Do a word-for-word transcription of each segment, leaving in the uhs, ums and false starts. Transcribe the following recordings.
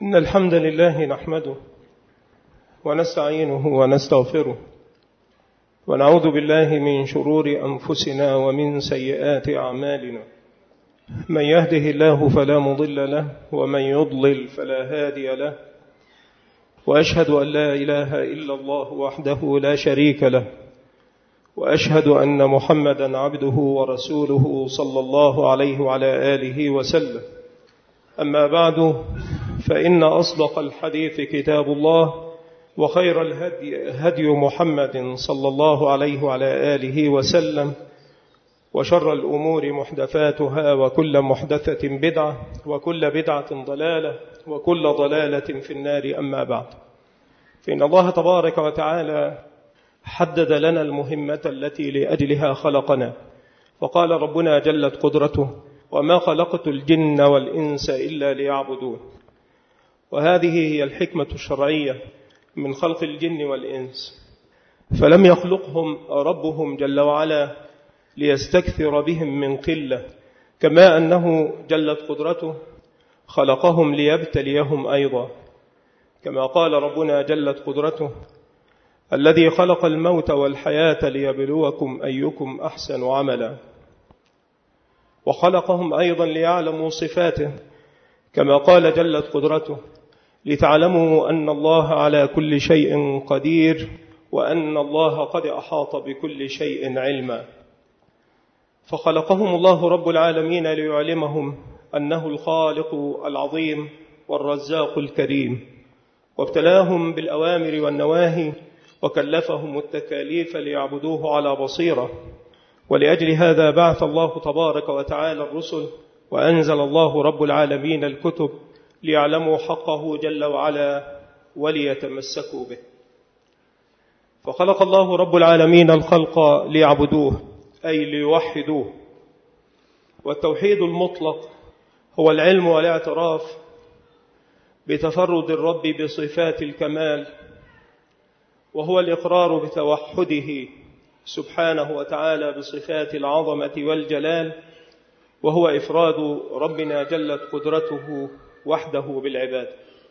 إن الحمد لله نحمده ونستعينه ونستغفره ونعوذ بالله من شرور أنفسنا ومن سيئات أعمالنا. من يهده الله فلا مضل له ومن يضلل فلا هادي له، وأشهد أن لا إله إلا الله وحده لا شريك له، وأشهد أن محمدا عبده ورسوله صلى الله عليه وعلى آله وسلم. أما بعد، فإن أصدق الحديث كتاب الله، وخير الهدي هدي محمد صلى الله عليه وعلى آله وسلم، وشر الأمور محدثاتها، وكل محدثة بدعة، وكل بدعة ضلالة، وكل ضلالة في النار. أما بعد، فإن الله تبارك وتعالى حدد لنا المهمة التي لأجلها خلقنا، فقال ربنا جلت قدرته: وما خلقت الجن والإنس إلا ليعبدون. وهذه هي الحكمة الشرعية من خلق الجن والإنس، فلم يخلقهم ربهم جل وعلا ليستكثر بهم من قلة، كما أنه جلت قدرته خلقهم ليبتليهم أيضا، كما قال ربنا جلت قدرته: الذي خلق الموت والحياة ليبلوكم أيكم أحسن عملا. وخلقهم أيضا ليعلموا صفاته، كما قال جلت قدرته: لتعلموا أن الله على كل شيء قدير، وأن الله قد أحاط بكل شيء علما. فخلقهم الله رب العالمين ليعلمهم أنه الخالق العظيم والرزاق الكريم، وابتلاهم بالأوامر والنواهي، وكلفهم التكاليف ليعبدوه على بصيرة. ولأجل هذا بعث الله تبارك وتعالى الرسل، وأنزل الله رب العالمين الكتب ليعلموا حقه جل وعلا وليتمسكوا به. فخلق الله رب العالمين الخلق ليعبدوه، أي ليوحدوه. والتوحيد المطلق هو العلم والاعتراف بتفرد الرب بصفات الكمال، وهو الإقرار بتوحده سبحانه وتعالى بصفات العظمة والجلال، وهو إفراد ربنا جلت قدرته وحده بالعباد.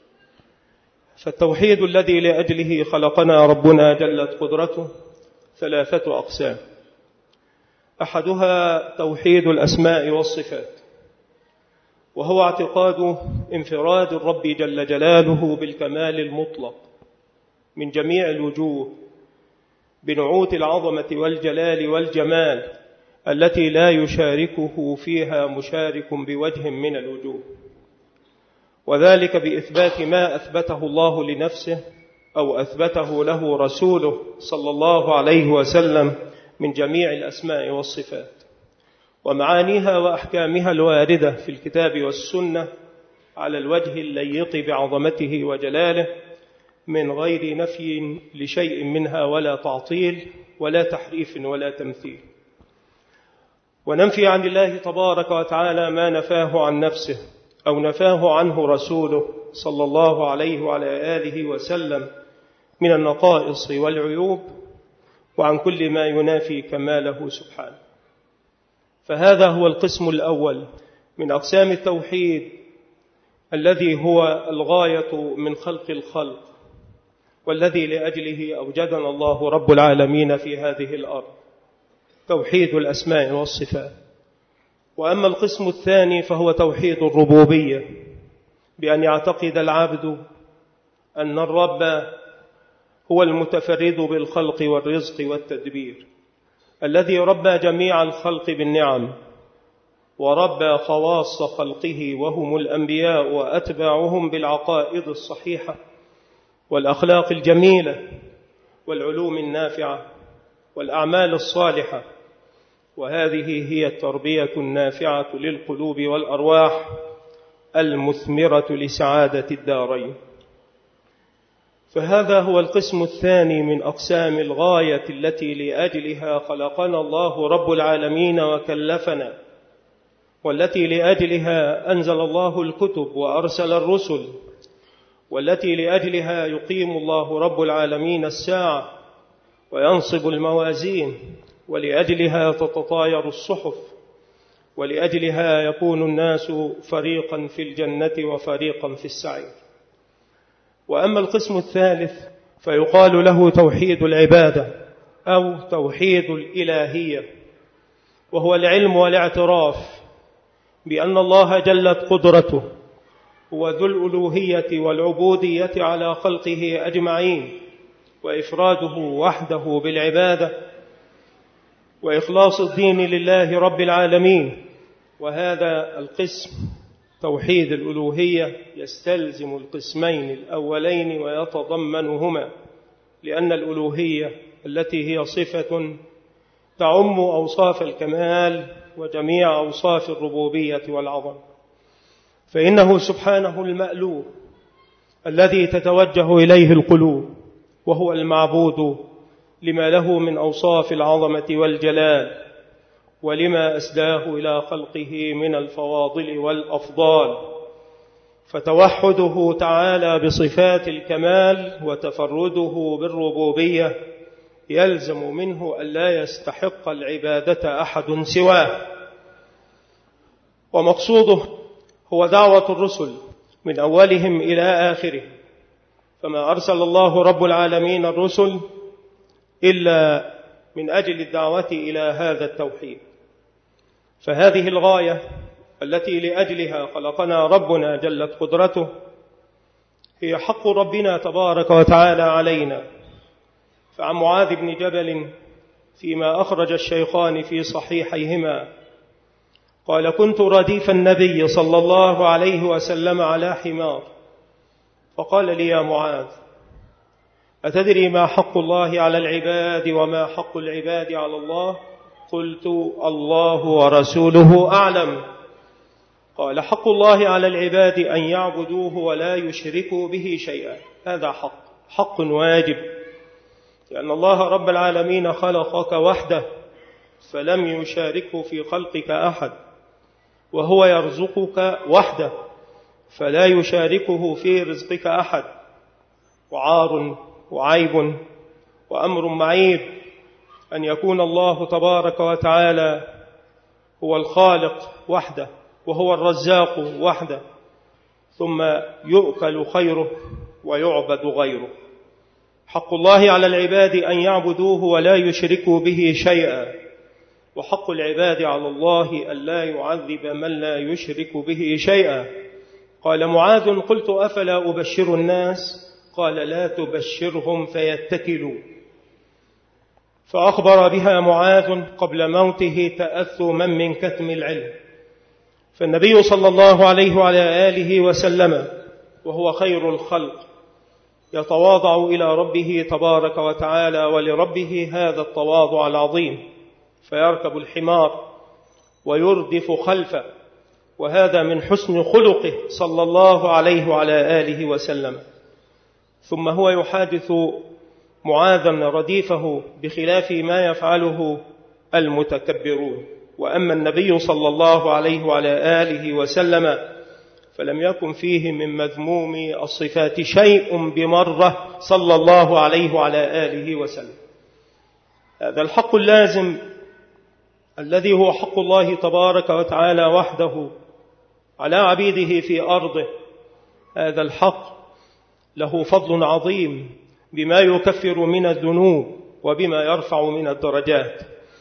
فالتوحيد الذي لأجله خلقنا ربنا جلت قدرته ثلاثة أقسام: أحدها توحيد الأسماء والصفات، وهو اعتقاد انفراد الرب جل جلاله بالكمال المطلق من جميع الوجوه، بنعوت العظمة والجلال والجمال التي لا يشاركه فيها مشارك بوجه من الوجوه، وذلك بإثبات ما أثبته الله لنفسه أو أثبته له رسوله صلى الله عليه وسلم من جميع الأسماء والصفات ومعانيها وأحكامها الواردة في الكتاب والسنة على الوجه الليق بعظمته وجلاله، من غير نفي لشيء منها ولا تعطيل ولا تحريف ولا تمثيل. وننفي عن الله تبارك وتعالى ما نفاه عن نفسه أو نفاه عنه رسوله صلى الله عليه وعلى آله وسلم من النقائص والعيوب، وعن كل ما ينافي كماله سبحانه. فهذا هو القسم الأول من أقسام التوحيد، الذي هو الغاية من خلق الخلق، والذي لأجله أوجدنا الله رب العالمين في هذه الأرض، توحيد الأسماء والصفات. وأما القسم الثاني فهو توحيد الربوبية، بأن يعتقد العبد أن الرب هو المتفرد بالخلق والرزق والتدبير، الذي ربى جميع الخلق بالنعم، وربى خواص خلقه وهم الأنبياء وأتباعهم بالعقائد الصحيحة والأخلاق الجميلة والعلوم النافعة والأعمال الصالحة. وهذه هي التربية النافعة للقلوب والأرواح المثمرة لسعادة الدارين. فهذا هو القسم الثاني من أقسام الغاية التي لأجلها خلقنا الله رب العالمين وكلفنا، والتي لأجلها أنزل الله الكتب وأرسل الرسل، والتي لأجلها يقيم الله رب العالمين الساعة وينصب الموازين، ولأجلها تتطاير الصحف، ولأجلها يكون الناس فريقا في الجنة وفريقا في السعير. وأما القسم الثالث فيقال له توحيد العبادة أو توحيد الإلهية، وهو العلم والاعتراف بأن الله جلت قدرته هو ذو الألوهية والعبودية على خلقه أجمعين، وإفراده وحده بالعبادة، وإخلاص الدين لله رب العالمين. وهذا القسم توحيد الألوهية يستلزم القسمين الأولين ويتضمنهما، لأن الألوهية التي هي صفة تعم أوصاف الكمال وجميع أوصاف الربوبية والعظمة، فإنه سبحانه المألوه الذي تتوجه إليه القلوب، وهو المعبود لما له من أوصاف العظمة والجلال، ولما أسداه إلى خلقه من الفواضل والأفضال. فتوحده تعالى بصفات الكمال وتفرده بالربوبية يلزم منه أن لا يستحق العبادة أحد سواه. ومقصوده هو دعوة الرسل من أولهم إلى آخره، فما أرسل الله رب العالمين الرسل إلا من أجل الدعوة إلى هذا التوحيد. فهذه الغاية التي لأجلها خلقنا ربنا جلت قدرته هي حق ربنا تبارك وتعالى علينا. فعن معاذ بن جبل فيما أخرج الشيخان في صحيحيهما قال: كنت رديف النبي صلى الله عليه وسلم على حمار، فقال لي: يا معاذ، أتدري ما حق الله على العباد وما حق العباد على الله؟ قلت: الله ورسوله أعلم. قال: حق الله على العباد أن يعبدوه ولا يشركوا به شيئا. هذا حق حق واجب، لأن الله رب العالمين خلقك وحده فلم يشاركه في خلقك أحد، وهو يرزقك وحده فلا يشاركه في رزقك أحد. وعار وعيب وأمر معيب أن يكون الله تبارك وتعالى هو الخالق وحده وهو الرزاق وحده، ثم يؤكل خيره ويعبد غيره. حق الله على العباد أن يعبدوه ولا يشركوا به شيئا، وحق العباد على الله أن لا يعذب من لا يشرك به شيئا. قال معاذ: قلت: أفلا أبشر الناس؟ قال: لا تبشرهم فيتكلوا. فأخبر بها معاذ قبل موته تأثما من كتم العلم. فالنبي صلى الله عليه وعلى آله وسلم وهو خير الخلق يتواضع إلى ربه تبارك وتعالى ولربه هذا التواضع العظيم، فيركب الحمار ويردف خلفه، وهذا من حسن خلقه صلى الله عليه وعلى آله وسلم. ثم هو يحادث معاذا رديفه بخلاف ما يفعله المتكبرون. وأما النبي صلى الله عليه وعلى آله وسلم فلم يكن فيه من مذموم الصفات شيء بمرة صلى الله عليه وعلى آله وسلم. هذا الحق اللازم الذي هو حق الله تبارك وتعالى وحده على عبيده في أرضه، هذا الحق له فضل عظيم بما يكفر من الذنوب وبما يرفع من الدرجات.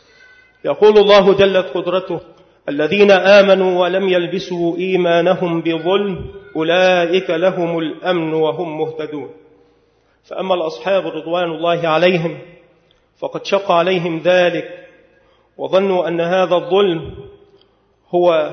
يقول الله جلت قدرته: الذين آمنوا ولم يلبسوا إيمانهم بظلم أولئك لهم الأمن وهم مهتدون. فأما الأصحاب رضوان الله عليهم فقد شق عليهم ذلك، وظنوا أن هذا الظلم هو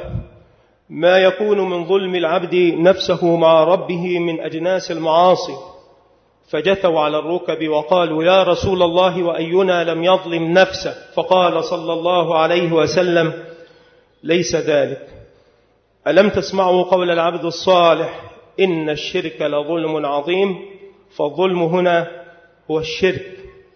ما يكون من ظلم العبد نفسه مع ربه من أجناس المعاصي، فجثوا على الركب وقالوا: يا رسول الله، وأينا لم يظلم نفسه؟ فقال صلى الله عليه وسلم: ليس ذلك. ألم تسمعوا قول العبد الصالح: إن الشرك لظلم عظيم؟ فالظلم هنا هو الشرك.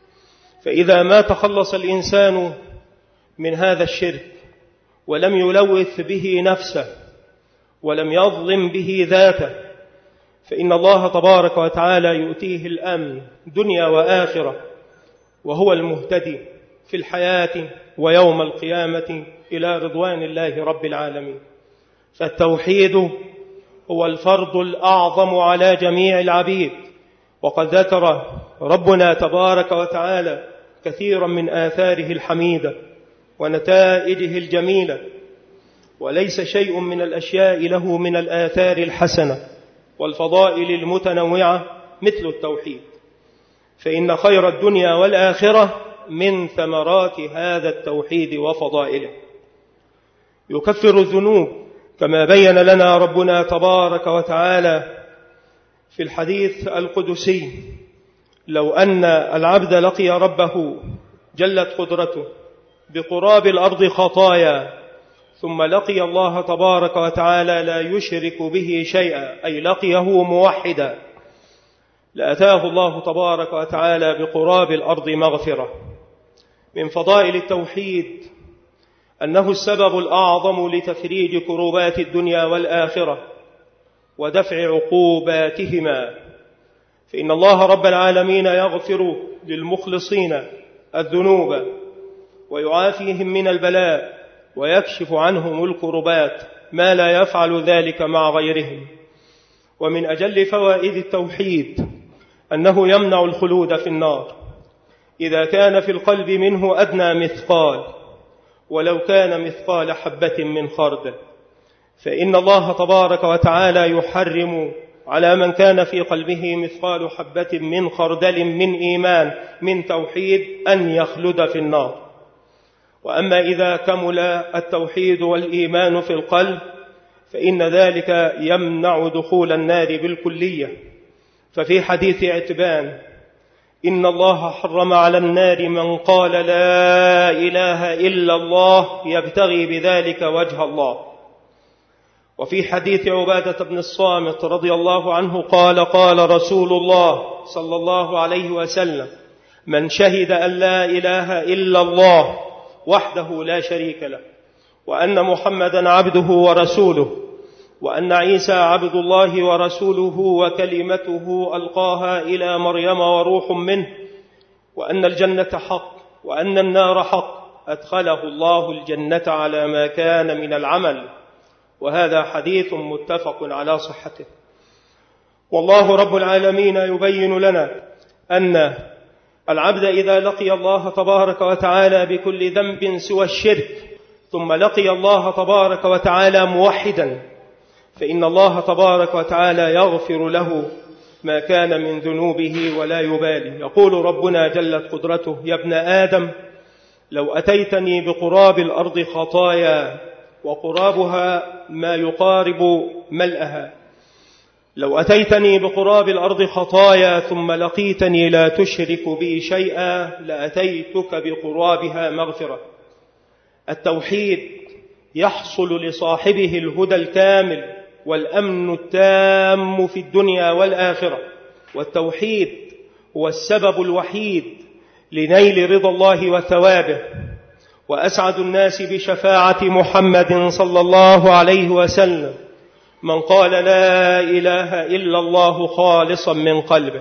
فإذا ما تخلص الإنسان من هذا الشرك ولم يلوث به نفسه ولم يظلم به ذاته، فإن الله تبارك وتعالى يؤتيه الأمن دنيا وآخرة، وهو المهتدي في الحياة ويوم القيامة إلى رضوان الله رب العالمين. فالتوحيد هو الفرض الأعظم على جميع العبيد، وقد ذكر ربنا تبارك وتعالى كثيرا من آثاره الحميدة ونتائجه الجميلة، وليس شيء من الأشياء له من الآثار الحسنة والفضائل المتنوعة مثل التوحيد، فإن خير الدنيا والآخرة من ثمرات هذا التوحيد وفضائله. يكفر الذنوب كما بين لنا ربنا تبارك وتعالى في الحديث القدسي: لو أن العبد لقي ربه جلت قدرته بقراب الأرض خطايا ثم لقي الله تبارك وتعالى لا يشرك به شيئا، أي لقيه موحدا، لأتاه الله تبارك وتعالى بقراب الأرض مغفرة. من فضائل التوحيد أنه السبب الأعظم لتفريج كروبات الدنيا والآخرة ودفع عقوباتهما، فإن الله رب العالمين يغفر للمخلصين الذنوب ويعافيهم من البلاء ويكشف عنهم الكربات ما لا يفعل ذلك مع غيرهم. ومن أجل فوائد التوحيد أنه يمنع الخلود في النار إذا كان في القلب منه أدنى مثقال، ولو كان مثقال حبة من خردل، فإن الله تبارك وتعالى يحرم على من كان في قلبه مثقال حبة من خردل من إيمان من توحيد أن يخلد في النار. وأما إذا كمل التوحيد والإيمان في القلب فإن ذلك يمنع دخول النار بالكلية. ففي حديث عتبان: إن الله حرم على النار من قال لا إله إلا الله يبتغي بذلك وجه الله. وفي حديث عبادة بن الصامت رضي الله عنه قال: قال رسول الله صلى الله عليه وسلم: من شهد أن لا إله إلا الله وحده لا شريك له، وأن محمدا عبده ورسوله، وأن عيسى عبد الله ورسوله وكلمته ألقاها إلى مريم وروح منه، وأن الجنة حق وأن النار حق، أدخله الله الجنة على ما كان من العمل. وهذا حديث متفق على صحته. والله رب العالمين يبين لنا أن العبد إذا لقي الله تبارك وتعالى بكل ذنب سوى الشرك ثم لقي الله تبارك وتعالى موحدا فإن الله تبارك وتعالى يغفر له ما كان من ذنوبه ولا يبالي. يقول ربنا جلت قدرته: يا ابن آدم لو أتيتني بقراب الأرض خطايا، وقرابها ما يقارب ملأها، لو أتيتني بقراب الأرض خطايا ثم لقيتني لا تشرك بي شيئا لأتيتك بقرابها مغفرة. التوحيد يحصل لصاحبه الهدى الكامل والأمن التام في الدنيا والآخرة، والتوحيد هو السبب الوحيد لنيل رضا الله وثوابه. وأسعد الناس بشفاعة محمد صلى الله عليه وسلم من قال لا إله إلا الله خالصا من قلبه.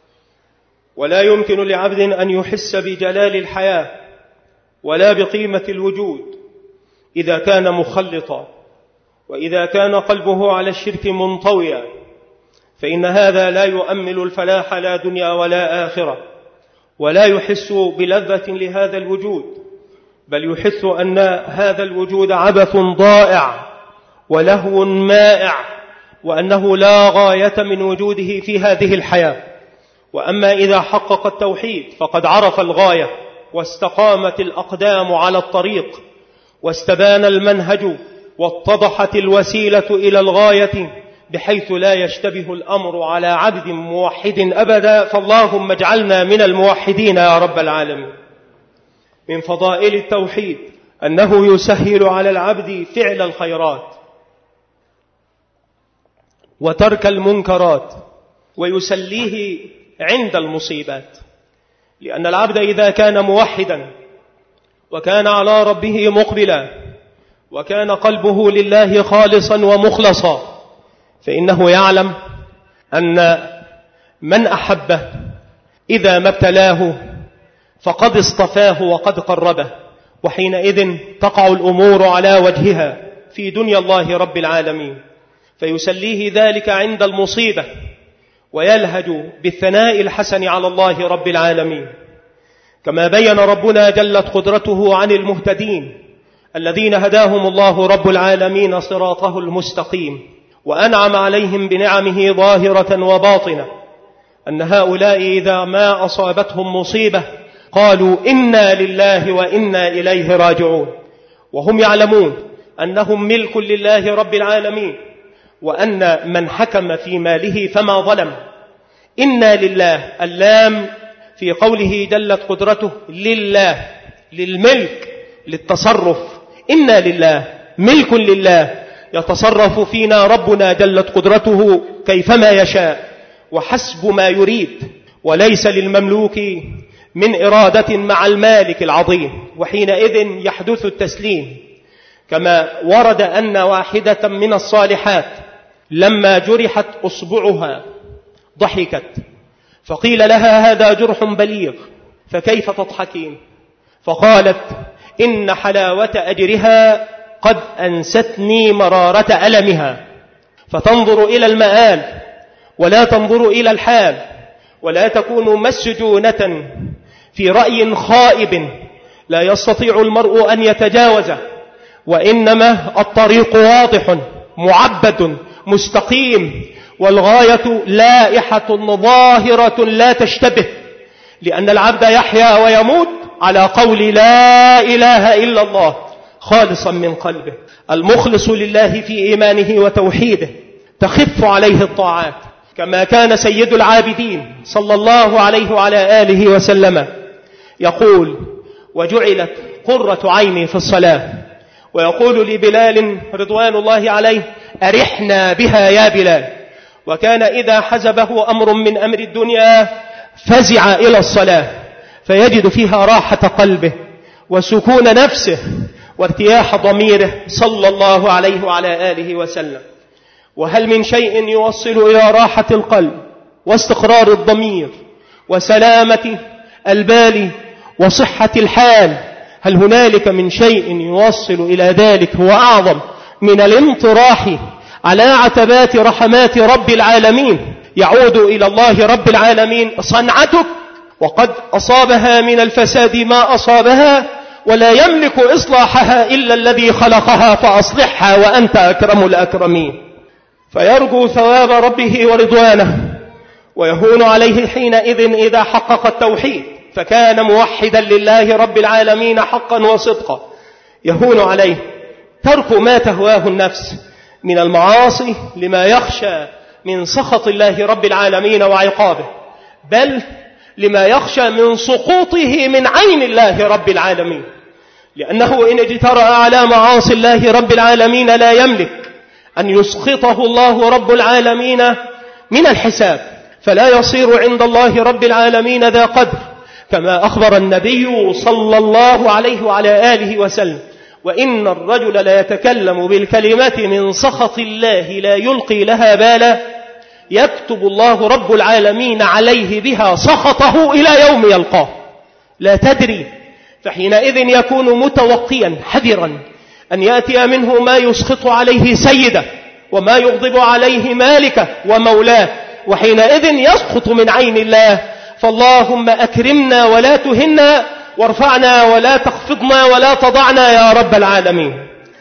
ولا يمكن لعبد أن يحس بجلال الحياة ولا بقيمة الوجود إذا كان مخلطا، وإذا كان قلبه على الشرك منطويا، فإن هذا لا يؤمل الفلاح لا دنيا ولا آخرة، ولا يحس بلذة لهذا الوجود، بل يحس أن هذا الوجود عبث ضائع ولهو مائع، وأنه لا غاية من وجوده في هذه الحياة. وأما إذا حقق التوحيد فقد عرف الغاية واستقامت الأقدام على الطريق واستبان المنهج واتضحت الوسيلة إلى الغاية، بحيث لا يشتبه الأمر على عبد موحد أبدا. فاللهم اجعلنا من الموحدين يا رب العالمين. من فضائل التوحيد أنه يسهل على العبد فعل الخيرات وترك المنكرات ويسليه عند المصيبات، لأن العبد إذا كان موحدا وكان على ربه مقبلا وكان قلبه لله خالصا ومخلصا فإنه يعلم أن من أحبه إذا ما ابتلاه فقد اصطفاه وقد قربه، وحينئذ تقع الأمور على وجهها في دنيا الله رب العالمين، فيسليه ذلك عند المصيبة ويلهج بالثناء الحسن على الله رب العالمين، كما بين ربنا جلت قدرته عن المهتدين الذين هداهم الله رب العالمين صراطه المستقيم، وأنعم عليهم بنعمه ظاهرة وباطنة، أن هؤلاء إذا ما أصابتهم مصيبة قالوا إنا لله وإنا إليه راجعون، وهم يعلمون أنهم ملك لله رب العالمين، وأن من حكم في ماله فما ظلم. إنا لله، اللام في قوله جلت قدرته لله، للملك، للتصرف. إنا لله، ملك لله، يتصرف فينا ربنا جلت قدرته كيفما يشاء وحسب ما يريد، وليس للمملوك من إرادة مع المالك العظيم، وحينئذ يحدث التسليم. كما ورد أن واحدة من الصالحات لما جرحت أصبعها ضحكت، فقيل لها هذا جرح بليغ فكيف تضحكين؟ فقالت إن حلاوة أجرها قد أنستني مرارة ألمها. فتنظر إلى المآل ولا تنظر إلى الحال، ولا تكون مسجونة في رأي خائب لا يستطيع المرء أن يتجاوزه، وإنما الطريق واضح معبد مستقيم، والغاية لائحة ظاهرة لا تشتبه، لأن العبد يحيا ويموت على قول لا إله إلا الله خالصا من قلبه. المخلص لله في إيمانه وتوحيده تخف عليه الطاعات، كما كان سيد العابدين صلى الله عليه وعلى آله وسلم يقول وجعلت قرة عيني في الصلاة، ويقول لبلال رضوان الله عليه أرحنا بها يا بلال. وكان إذا حزبه أمر من أمر الدنيا فزع إلى الصلاة فيجد فيها راحة قلبه وسكون نفسه وارتياح ضميره صلى الله عليه وعلى آله وسلم. وهل من شيء يوصل إلى راحة القلب واستقرار الضمير وسلامة البال وصحة الحال؟ هل هنالك من شيء يوصل إلى ذلك هو أعظم من الانطراح على عتبات رحمات رب العالمين؟ يعود إلى الله رب العالمين صنعتك وقد أصابها من الفساد ما أصابها، ولا يملك إصلاحها إلا الذي خلقها فأصلحها وأنت أكرم الأكرمين. فيرجو ثواب ربه ورضوانه، ويهون عليه حينئذ إذا حقق التوحيد فكان موحدا لله رب العالمين حقا وصدقا. يهون عليه ترك ما تهواه النفس من المعاصي لما يخشى من سخط الله رب العالمين وعقابه، بل لما يخشى من سقوطه من عين الله رب العالمين، لأنه إن اجترأ على معاصي الله رب العالمين لا يملك أن يسقطه الله رب العالمين من الحساب، فلا يصير عند الله رب العالمين ذا قدر، كما أخبر النبي صلى الله عليه وعلى آله وسلم وإن الرجل لا يتكلم بالكلمة من سخط الله لا يلقي لها بالا يكتب الله رب العالمين عليه بها سخطه إلى يوم يلقاه. لا تدري، فحينئذ يكون متوقيا حذرا أن يأتي منه ما يسخط عليه سيده وما يغضب عليه مالكه ومولاه، وحينئذ يسقط من عين الله. فاللهم أكرمنا ولا تهنا، وارفعنا ولا تخفضنا ولا تضعنا يا رب العالمين.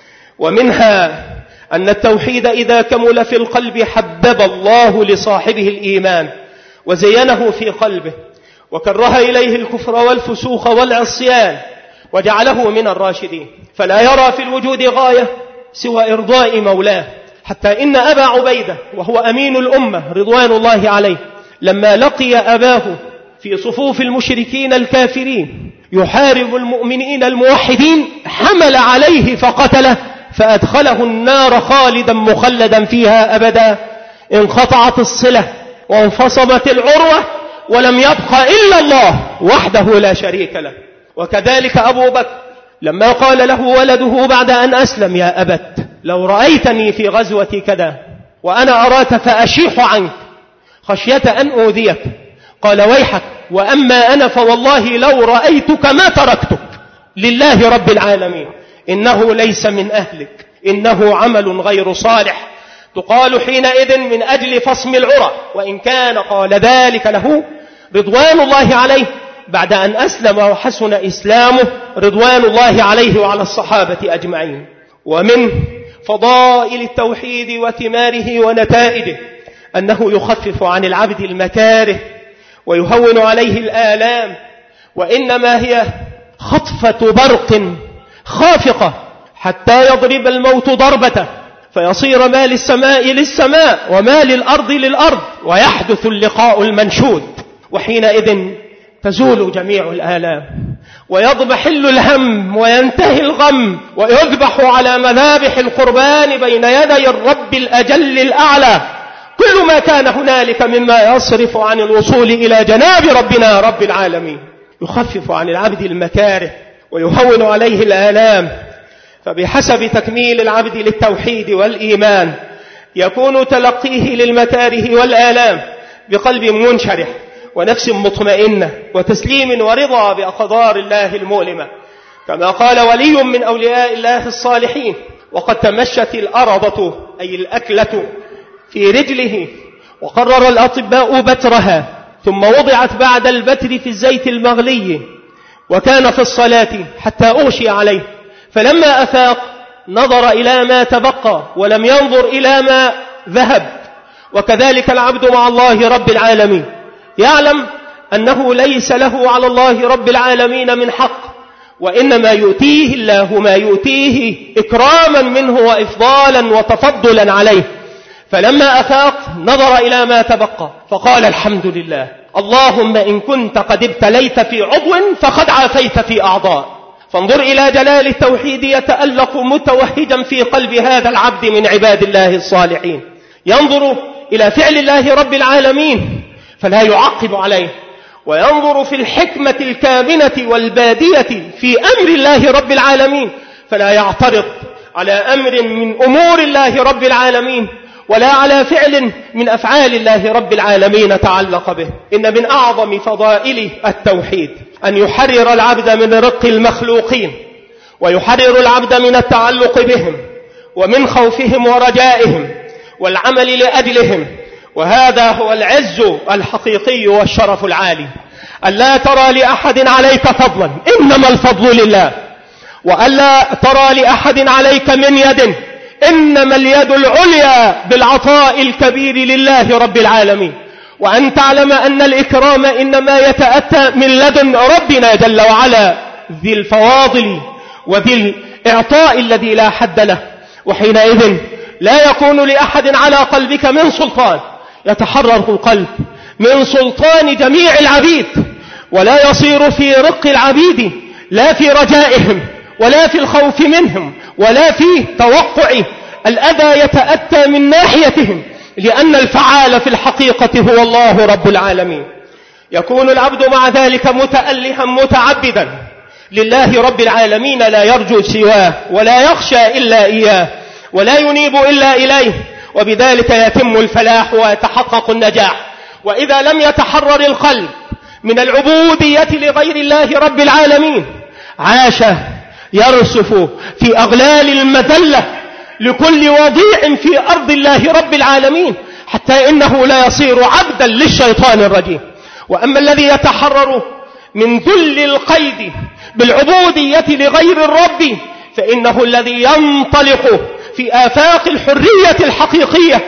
ومنها أن التوحيد إذا كمل في القلب حبب الله لصاحبه الإيمان وزينه في قلبه، وكره إليه الكفر والفسوق والعصيان وجعله من الراشدين، فلا يرى في الوجود غاية سوى إرضاء مولاه. حتى إن أبا عبيدة وهو أمين الأمة رضوان الله عليه لما لقي أباه في صفوف المشركين الكافرين يحارب المؤمنين الموحدين حمل عليه فقتله فأدخله النار خالدا مخلدا فيها أبدا. انقطعت الصلة وانفصمت العروة ولم يبق إلا الله وحده لا شريك له. وكذلك أبو بكر لما قال له ولده بعد أن أسلم يا أبت لو رأيتني في غزوة كذا وأنا أراك فأشيح عنك خشية أن أوذيك، قال ويحك وأما أنا فوالله لو رأيتك ما تركتك لله رب العالمين، إنه ليس من أهلك، إنه عمل غير صالح تقال حينئذ من أجل فصم العرى، وإن كان قال ذلك له رضوان الله عليه بعد أن أسلم وحسن إسلامه رضوان الله عليه وعلى الصحابة أجمعين. ومن فضائل التوحيد وثماره ونتائجه أنه يخفف عن العبد المكاره ويهون عليه الآلام، وإنما هي خطفة برق خافقة حتى يضرب الموت ضربته فيصير ما للسماء للسماء وما للأرض للأرض، ويحدث اللقاء المنشود، وحينئذ تزول جميع الآلام ويضمحل الهم وينتهي الغم، ويذبح على مذابح القربان بين يدي الرب الأجل الأعلى كل ما كان هنالك مما يصرف عن الوصول إلى جناب ربنا رب العالمين. يخفف عن العبد المكاره ويهون عليه الآلام، فبحسب تكميل العبد للتوحيد والإيمان يكون تلقيه للمكاره والآلام بقلب منشرح ونفس مطمئنة وتسليم ورضا بأقدار الله المؤلمة، كما قال ولي من أولياء الله الصالحين: وقد تمشت الأرضة أي الأكلة في رجله، وقرر الأطباء بترها، ثم وضعت بعد البتر في الزيت المغلي، وكان في الصلاة حتى أغشي عليه، فلما أفاق نظر إلى ما تبقى ولم ينظر إلى ما ذهب. وكذلك العبد مع الله رب العالمين يعلم أنه ليس له على الله رب العالمين من حق، وإنما يؤتيه الله ما يؤتيه إكراما منه وإفضالا وتفضلا عليه. فلما أفاق نظر إلى ما تبقى فقال: الحمد لله، اللهم إن كنت قد ابتليت في عضو فقد عافيت في أعضاء. فانظر إلى جلال التوحيد يتألق متوهجا في قلب هذا العبد من عباد الله الصالحين، ينظر إلى فعل الله رب العالمين فلا يعقب عليه، وينظر في الحكمة الكامنة والبادية في أمر الله رب العالمين فلا يعترض على أمر من أمور الله رب العالمين ولا على فعل من أفعال الله رب العالمين تعلق به. إن من أعظم فضائل التوحيد أن يحرر العبد من رق المخلوقين، ويحرر العبد من التعلق بهم ومن خوفهم ورجائهم والعمل لأجلهم، وهذا هو العز الحقيقي والشرف العالي. ألا ترى لأحد عليك فضلا، إنما الفضل لله، وألا ترى لأحد عليك من يد، إنما اليد العليا بالعطاء الكبير لله رب العالمين. وأن تعلم أن الإكرام إنما يتأتى من لدن ربنا جل وعلا ذي الفواضل وذي الإعطاء الذي لا حد له، وحينئذ لا يكون لأحد على قلبك من سلطان، يتحرر القلب من سلطان جميع العبيد، ولا يصير في رق العبيد لا في رجائهم ولا في الخوف منهم ولا في توقع الأذى يتأتى من ناحيتهم، لأن الفعال في الحقيقة هو الله رب العالمين. يكون العبد مع ذلك متألها متعبدا لله رب العالمين، لا يرجو سواه ولا يخشى إلا إياه ولا ينيب إلا إليه، وبذلك يتم الفلاح ويتحقق النجاح. وإذا لم يتحرر القلب من العبودية لغير الله رب العالمين عاش يرسف في أغلال المذلة لكل وضيع في أرض الله رب العالمين، حتى إنه لا يصير عبدا للشيطان الرجيم. وأما الذي يتحرر من ذل القيد بالعبودية لغير الرب فإنه الذي ينطلق في آفاق الحرية الحقيقية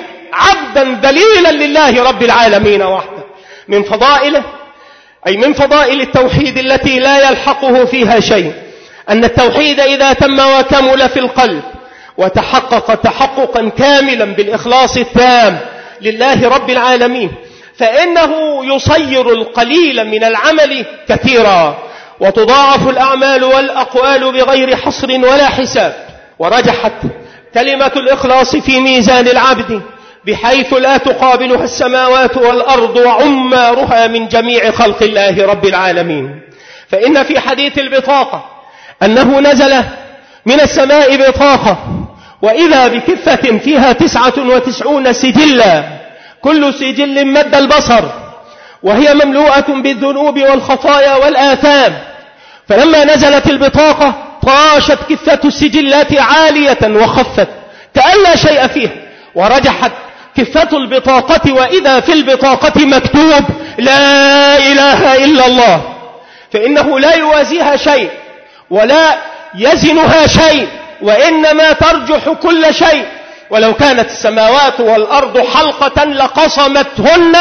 عبدا ذليلا لله رب العالمين وحده. من فضائله أي من فضائل التوحيد التي لا يلحقه فيها شيء أن التوحيد إذا تم وكمل في القلب وتحقق تحققا كاملا بالإخلاص التام لله رب العالمين فإنه يصير القليل من العمل كثيرا، وتضاعف الأعمال والأقوال بغير حصر ولا حساب. ورجحت كلمة الإخلاص في ميزان العبد بحيث لا تقابلها السماوات والأرض وعمارها من جميع خلق الله رب العالمين. فإن في حديث البطاقة أنه نزل من السماء بطاقة وإذا بكفة فيها تسعة وتسعون سجلا، كل سجل مد البصر، وهي مملوءة بالذنوب والخطايا والآثام. فلما نزلت البطاقة طاشت كفة السجلات عالية وخفت كأن لا شيء فيها، ورجحت كفة البطاقة وإذا في البطاقة مكتوب لا إله إلا الله، فإنه لا يوازيها شيء ولا يزنها شيء، وإنما ترجح كل شيء. ولو كانت السماوات والأرض حلقة لقصمتهن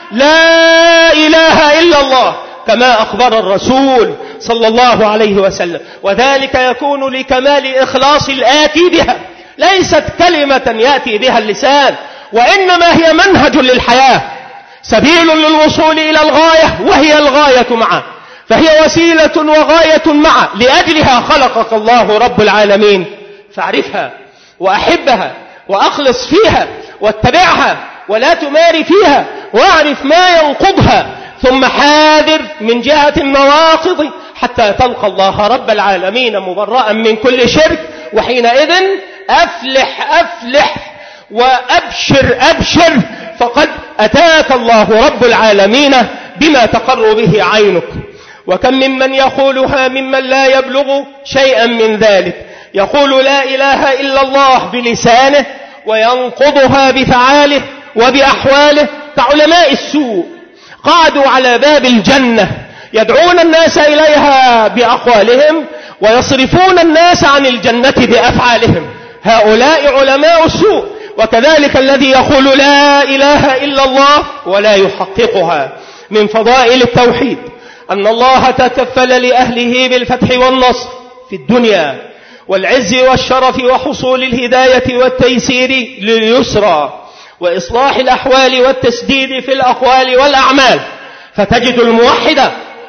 لا إله إلا الله، كما أخبر الرسول صلى الله عليه وسلم. وذلك يكون لكمال إخلاص الآتي بها، ليست كلمة يأتي بها اللسان، وإنما هي منهج للحياة، سبيل للوصول إلى الغاية، وهي الغاية معه، فهي وسيلة وغاية معه، لأجلها خلقك الله رب العالمين. فاعرفها وأحبها وأخلص فيها واتبعها ولا تماري فيها، واعرف ما ينقضها، ثم حاذر من جهة النواقض حتى تلقى الله رب العالمين مبرأ من كل شرك. وحينئذ أفلح أفلح وأبشر أبشر، فقد أتاك الله رب العالمين بما تقر به عينك. وكم ممن يقولها ممن لا يبلغ شيئا من ذلك، يقول لا إله إلا الله بلسانه وينقضها بفعاله وبأحواله، كعلماء السوء قعدوا على باب الجنة يدعون الناس إليها بأقوالهم ويصرفون الناس عن الجنة بأفعالهم، هؤلاء علماء السوء. وكذلك الذي يقول لا إله إلا الله ولا يحققها. من فضائل التوحيد أن الله تكفل لأهله بالفتح والنصر في الدنيا والعز والشرف وحصول الهداية والتيسير لليسرى وإصلاح الأحوال والتسديد في الأقوال والأعمال. فتجد الموحد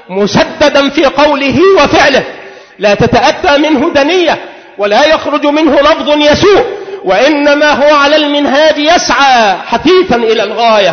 مسددا في قوله وفعله، لا تتأتى منه دنية ولا يخرج منه لفظ يسوء، وإنما هو على المنهاج يسعى حثيثا إلى الغاية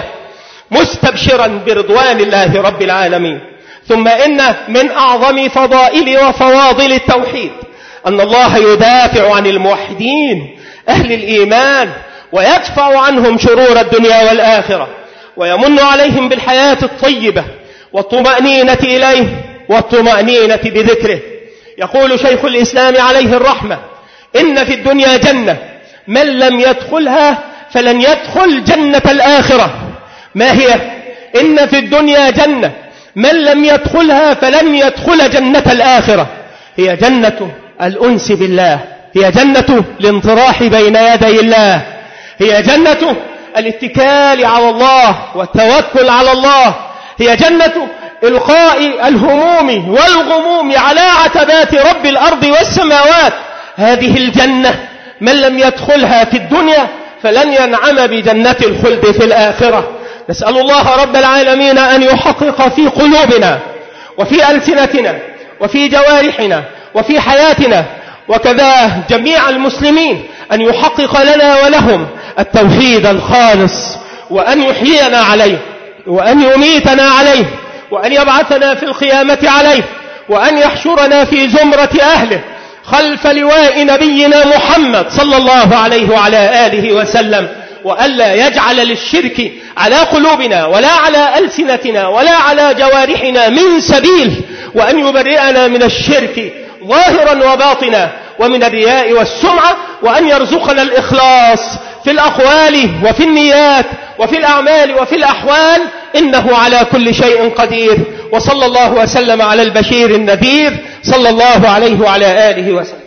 مستبشرا برضوان الله رب العالمين. ثم إن من أعظم فضائل وفواضل التوحيد أن الله يدافع عن الموحدين أهل الإيمان ويدفع عنهم شرور الدنيا والآخرة، ويمن عليهم بالحياة الطيبة والطمأنينة إليه والطمأنينة بذكره. يقول شيخ الإسلام عليه الرحمة: إن في الدنيا جنة من لم يدخلها فلن يدخل جنة الآخرة. ما هي؟ إن في الدنيا جنة من لم يدخلها فلن يدخل جنة الآخرة. هي جنة الأنس بالله، هي جنة الانطراح بين يدي الله، هي جنة الاتكال على الله والتوكل على الله، هي جنة إلقاء الهموم والغموم على عتبات رب الأرض والسماوات. هذه الجنة من لم يدخلها في الدنيا فلن ينعم بجنة الخلد في الآخرة. نسأل الله رب العالمين أن يحقق في قلوبنا وفي ألسنتنا وفي جوارحنا وفي حياتنا وكذا جميع المسلمين، أن يحقق لنا ولهم التوحيد الخالص، وأن يحيينا عليه، وأن يميتنا عليه، وأن يبعثنا في القيامة عليه، وأن يحشرنا في زمرة أهله خلف لواء نبينا محمد صلى الله عليه وعلى آله وسلم، وألا يجعل للشرك على قلوبنا ولا على ألسنتنا ولا على جوارحنا من سبيل، وأن يبرئنا من الشرك ظاهرا وباطنا ومن الرياء والسمعة، وأن يرزقنا الإخلاص في الأقوال وفي النيات وفي الأعمال وفي الأحوال، إنه على كل شيء قدير. وصلى الله وسلم على البشير النذير صلى الله عليه وعلى آله وسلم.